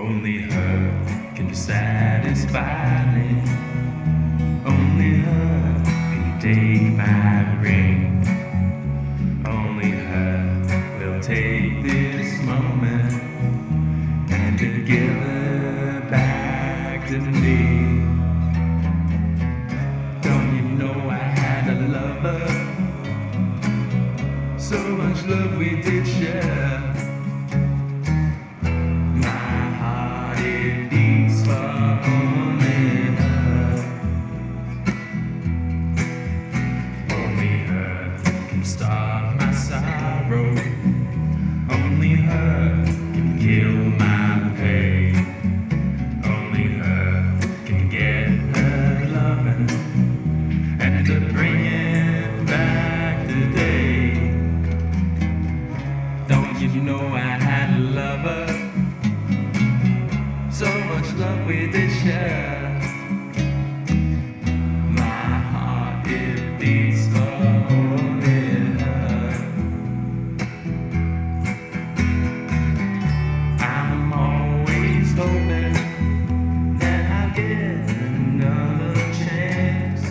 Only her can satisfy me. Only her can take my ring. Only her will take this moment and to give it back to me. Don't you know I had a lover? So much love we did share. Stop my sorrow. Only her can kill my pain. Only her can get her loving and to bring it back today. Don't you know I had a lover? So much love we did share. My heart it beats for hoping that I'll get another chance.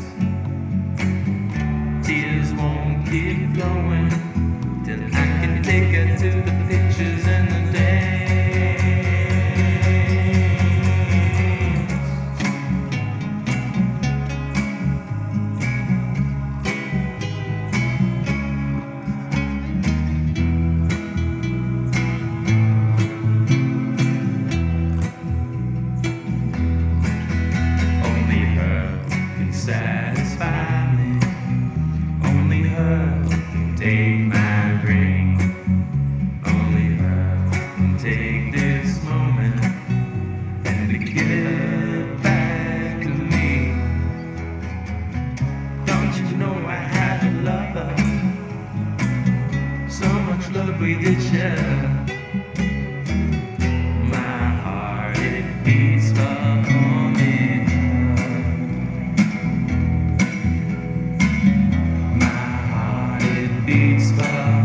Tears won't keep flowing till I can take her to the pictures and the dance. Satisfy me. Only her can take my ring. Only her can take this moment and to give it back to me. Don't you know I had a lover? So much love we did share. My heart it beats for beats for